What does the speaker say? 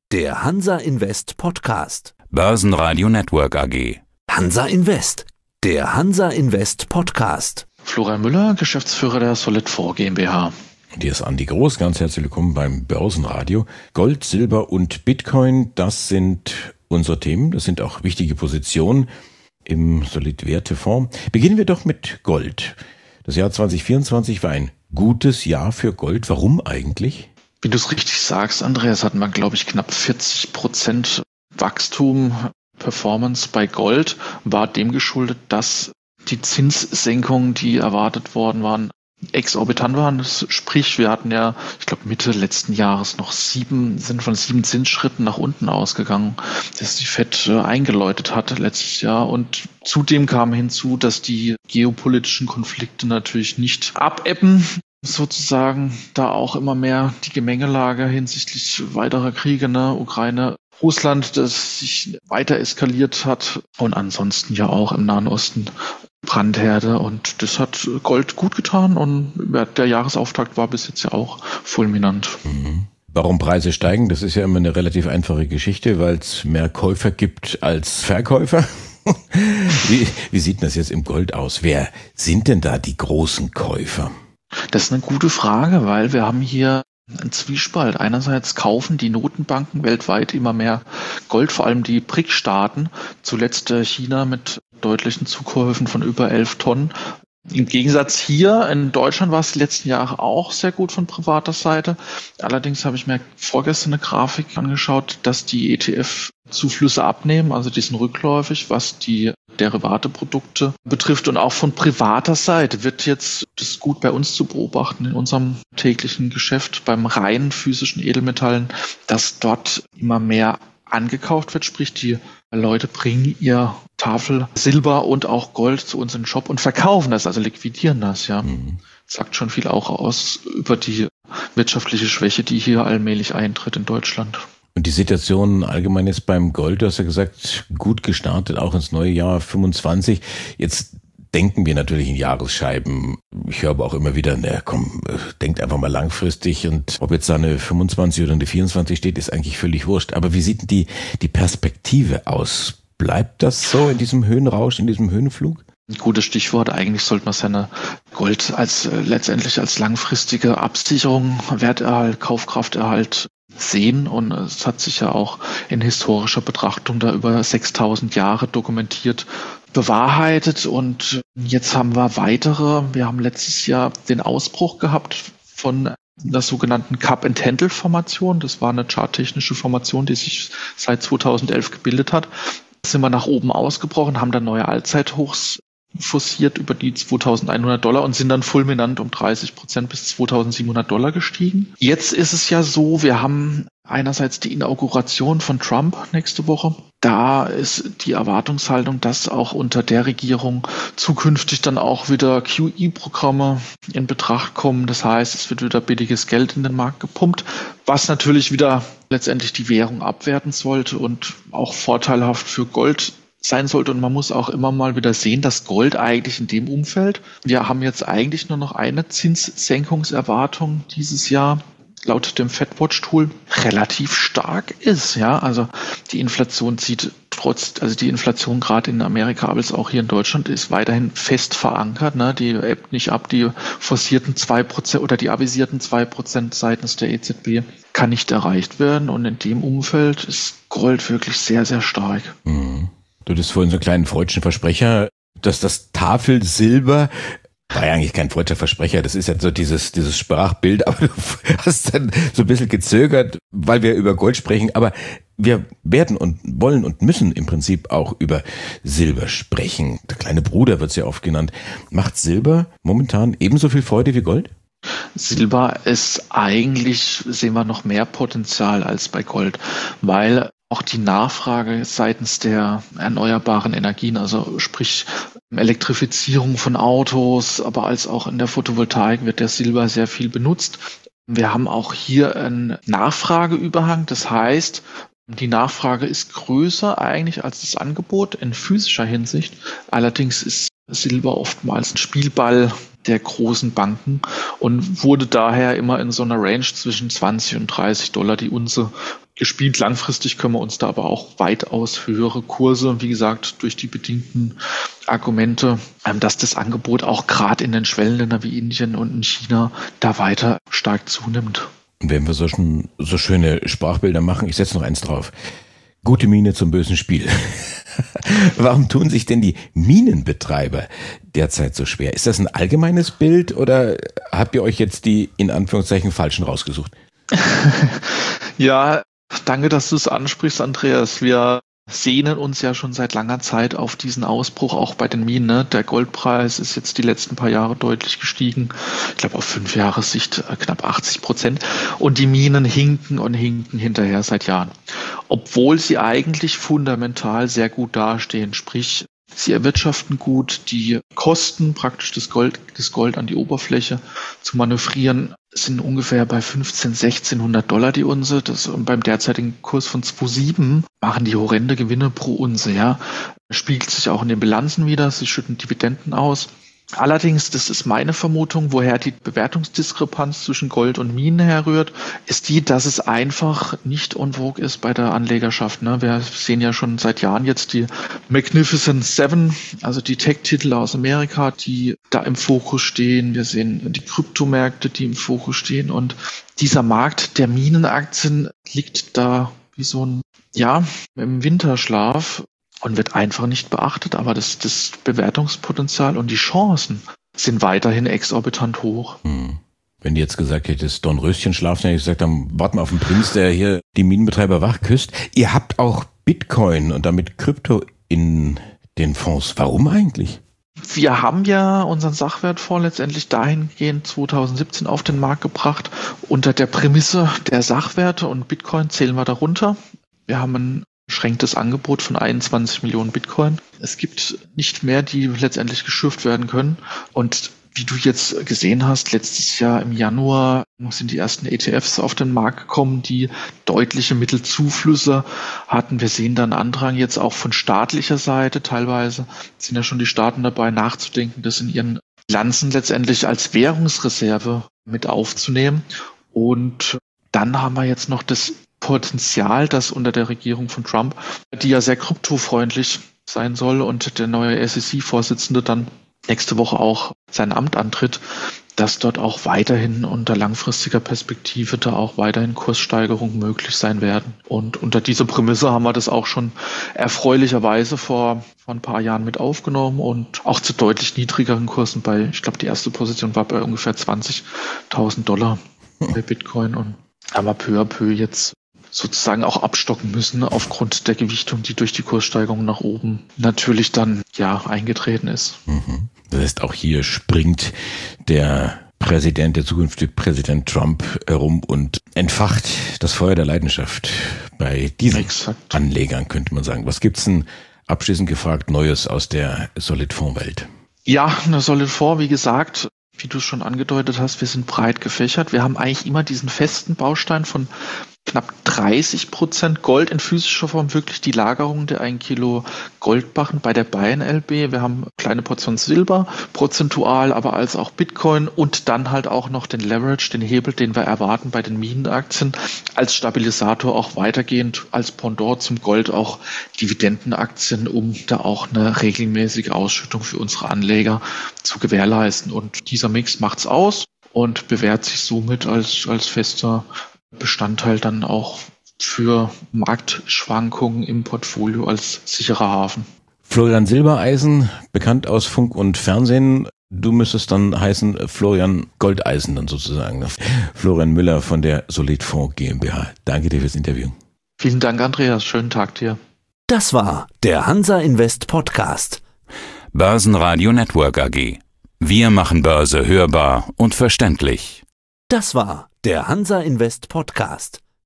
der Hansa Invest Podcast. Börsenradio Network AG. Hansa Invest, der Hansa Invest Podcast. Florian Müller, Geschäftsführer der Solid4 GmbH. Hier ist Andi Groß, ganz herzlich willkommen beim Börsenradio. Gold, Silber und Bitcoin, das sind unsere Themen, das sind auch wichtige Positionen im Solid-Werte-Fonds. Beginnen wir doch mit Gold. Das Jahr 2024 war ein gutes Jahr für Gold. Warum eigentlich? Wie du es richtig sagst, Andreas, hatten wir, glaube ich, knapp 40% Wachstum, Performance bei Gold, war dem geschuldet, dass die Zinssenkungen, die erwartet worden waren, exorbitant waren. Sprich, wir hatten ja, ich glaube, Mitte letzten Jahres noch sind von 7 Zinsschritten nach unten ausgegangen, dass die FED eingeläutet hat letztes Jahr. Und zudem kam hinzu, dass die geopolitischen Konflikte natürlich nicht abebben, sozusagen, da auch immer mehr die Gemengelage hinsichtlich weiterer Kriege, Ukraine, Russland, das sich weiter eskaliert hat und ansonsten ja auch im Nahen Osten Brandherde, und das hat Gold gut getan und der Jahresauftakt war bis jetzt ja auch fulminant. Warum Preise steigen, das ist ja immer eine relativ einfache Geschichte, weil es mehr Käufer gibt als Verkäufer. Wie sieht das jetzt im Gold aus? Wer sind denn da die großen Käufer? Das ist eine gute Frage, weil wir haben hier einen Zwiespalt. Einerseits kaufen die Notenbanken weltweit immer mehr Gold, vor allem die BRIC-Staaten, zuletzt China mit deutlichen Zukäufen von über 11 Tonnen. Im Gegensatz hier in Deutschland war es die letzten Jahre auch sehr gut von privater Seite. Allerdings habe ich mir vorgestern eine Grafik angeschaut, dass die ETF-Zuflüsse abnehmen, also die sind rückläufig, was die Derivate-Produkte betrifft. Und auch von privater Seite wird jetzt, das ist gut bei uns zu beobachten, in unserem täglichen Geschäft beim reinen physischen Edelmetallen, dass dort immer mehr angekauft wird, sprich die Leute bringen ihr Tafel Silber und auch Gold zu uns in den Shop und verkaufen das, also liquidieren das, ja. Sagt schon viel auch aus über die wirtschaftliche Schwäche, die hier allmählich eintritt in Deutschland. Und die Situation allgemein jetzt beim Gold, du hast ja gesagt, gut gestartet, auch ins neue Jahr 25. Jetzt denken wir natürlich in Jahresscheiben. Ich höre aber auch immer wieder, denkt einfach mal langfristig, und ob jetzt da eine 25 oder eine 24 steht, ist eigentlich völlig wurscht. Aber wie sieht denn die Perspektive aus? Bleibt das so in diesem Höhenrausch, in diesem Höhenflug? Ein gutes Stichwort. Eigentlich sollte man seine Gold letztendlich als langfristige Absicherung, Werterhalt, Kaufkrafterhalt sehen, und es hat sich ja auch in historischer Betrachtung da über 6000 Jahre dokumentiert bewahrheitet, und jetzt haben wir haben letztes Jahr den Ausbruch gehabt von der sogenannten Cup-and-Handle-Formation. Das war eine charttechnische Formation, die sich seit 2011 gebildet hat. Da sind wir nach oben ausgebrochen, haben dann neue Allzeithochs forciert über die $2.100 und sind dann fulminant um 30% bis $2.700 gestiegen. Jetzt ist es ja so, wir haben einerseits die Inauguration von Trump nächste Woche. Da ist die Erwartungshaltung, dass auch unter der Regierung zukünftig dann auch wieder QE-Programme in Betracht kommen. Das heißt, es wird wieder billiges Geld in den Markt gepumpt, was natürlich wieder letztendlich die Währung abwerten sollte und auch vorteilhaft für Gold sein sollte. Und man muss auch immer mal wieder sehen, dass Gold eigentlich in dem Umfeld, wir haben jetzt eigentlich nur noch eine Zinssenkungserwartung dieses Jahr, laut dem FedWatch-Tool, relativ stark ist. Ja, also die Inflation die Inflation gerade in Amerika, aber auch hier in Deutschland ist weiterhin fest verankert. Die ebbt nicht ab. Die forcierten 2% oder die avisierten 2% seitens der EZB kann nicht erreicht werden. Und in dem Umfeld ist Gold wirklich sehr, sehr stark. Du hattest vorhin so einen kleinen freudschen Versprecher, dass das Tafelsilber war ja eigentlich kein freudscher Versprecher, das ist ja so dieses Sprachbild, aber du hast dann so ein bisschen gezögert, weil wir über Gold sprechen, aber wir werden und wollen und müssen im Prinzip auch über Silber sprechen. Der kleine Bruder wird es ja oft genannt. Macht Silber momentan ebenso viel Freude wie Gold? Silber ist eigentlich, sehen wir noch mehr Potenzial als bei Gold, weil auch die Nachfrage seitens der erneuerbaren Energien, also sprich Elektrifizierung von Autos, aber als auch in der Photovoltaik wird der Silber sehr viel benutzt. Wir haben auch hier einen Nachfrageüberhang, das heißt, die Nachfrage ist größer eigentlich als das Angebot in physischer Hinsicht. Allerdings ist Silber oftmals ein Spielball der großen Banken und wurde daher immer in so einer Range zwischen $20 und $30 die Unze gespielt. Langfristig können wir uns da aber auch weitaus höhere Kurse, wie gesagt, durch die bedingten Argumente, dass das Angebot auch gerade in den Schwellenländern wie Indien und in China da weiter stark zunimmt. Und wenn wir so schöne Sprachbilder machen, ich setze noch eins drauf. Gute Miene zum bösen Spiel. Warum tun sich denn die Minenbetreiber derzeit so schwer? Ist das ein allgemeines Bild oder habt ihr euch jetzt die in Anführungszeichen falschen rausgesucht? Ja, danke, dass du es ansprichst, Andreas. Wir sehnen uns ja schon seit langer Zeit auf diesen Ausbruch, auch bei den Minen. Ne? Der Goldpreis ist jetzt die letzten paar Jahre deutlich gestiegen. Ich glaube, auf 5 Jahressicht knapp 80%. Und die Minen hinken hinterher seit Jahren. Obwohl sie eigentlich fundamental sehr gut dastehen. Sprich, sie erwirtschaften gut, die Kosten, praktisch das Gold an die Oberfläche zu manövrieren, sind ungefähr bei $1,500-1,600 die Unze. Das beim derzeitigen Kurs von 2,7 machen die horrende Gewinne pro Unze. Ja, spiegelt sich auch in den Bilanzen wieder. Sie schütten Dividenden aus. Allerdings, das ist meine Vermutung, woher die Bewertungsdiskrepanz zwischen Gold und Minen herrührt, ist die, dass es einfach nicht en vogue ist bei der Anlegerschaft. Ne? Wir sehen ja schon seit Jahren jetzt die Magnificent Seven, also die Tech-Titel aus Amerika, die da im Fokus stehen. Wir sehen die Kryptomärkte, die im Fokus stehen. Und dieser Markt der Minenaktien liegt da wie so ein, im Winterschlaf. Und wird einfach nicht beachtet, aber das Bewertungspotenzial und die Chancen sind weiterhin exorbitant hoch. Wenn du jetzt gesagt hättest, Dornröschen schlafen, hätte ich gesagt, dann warten wir auf den Prinz, der hier die Minenbetreiber wachküsst. Ihr habt auch Bitcoin und damit Krypto in den Fonds. Warum eigentlich? Wir haben ja unseren Sachwertfonds letztendlich dahingehend 2017 auf den Markt gebracht, unter der Prämisse der Sachwerte, und Bitcoin zählen wir darunter. Wir haben ein beschränktes Angebot von 21 Millionen Bitcoin. Es gibt nicht mehr, die letztendlich geschürft werden können. Und wie du jetzt gesehen hast, letztes Jahr im Januar sind die ersten ETFs auf den Markt gekommen, die deutliche Mittelzuflüsse hatten. Wir sehen dann Andrang jetzt auch von staatlicher Seite. Teilweise sind ja schon die Staaten dabei, nachzudenken, das in ihren Bilanzen letztendlich als Währungsreserve mit aufzunehmen. Und dann haben wir jetzt noch das Potenzial, dass unter der Regierung von Trump, die ja sehr kryptofreundlich sein soll und der neue SEC-Vorsitzende dann nächste Woche auch sein Amt antritt, dass dort auch weiterhin unter langfristiger Perspektive da auch weiterhin Kurssteigerungen möglich sein werden. Und unter dieser Prämisse haben wir das auch schon erfreulicherweise vor ein paar Jahren mit aufgenommen und auch zu deutlich niedrigeren Kursen ich glaube, die erste Position war bei ungefähr $20.000 bei Bitcoin, und haben wir peu à peu jetzt sozusagen auch abstocken müssen aufgrund der Gewichtung, die durch die Kurssteigerung nach oben natürlich dann eingetreten ist. Das heißt, auch hier springt der zukünftige Präsident Trump herum und entfacht das Feuer der Leidenschaft bei diesen Anlegern, könnte man sagen. Was gibt's denn abschließend gefragt Neues aus der Solid-Fonds-Welt? Ja, eine Solid-Fonds, wie gesagt, wie du es schon angedeutet hast, wir sind breit gefächert. Wir haben eigentlich immer diesen festen Baustein von knapp 30% Gold in physischer Form, wirklich die Lagerung der 1 Kilo Goldbarren bei der Bayern LB. Wir haben eine kleine Portion Silber, prozentual, aber als auch Bitcoin, und dann halt auch noch den Leverage, den Hebel, den wir erwarten bei den Minenaktien, als Stabilisator auch weitergehend als Pendant zum Gold auch Dividendenaktien, um da auch eine regelmäßige Ausschüttung für unsere Anleger zu gewährleisten. Und dieser Mix macht's aus und bewährt sich somit als fester Bestandteil dann auch für Marktschwankungen im Portfolio als sicherer Hafen. Florian Silbereisen, bekannt aus Funk und Fernsehen. Du müsstest dann heißen Florian Goldeisen dann sozusagen. Florian Müller von der Solid-Fonds GmbH. Danke dir fürs Interview. Vielen Dank, Andreas. Schönen Tag dir. Das war der Hansa Invest Podcast. Börsenradio Network AG. Wir machen Börse hörbar und verständlich. Das war der Hansa Invest Podcast.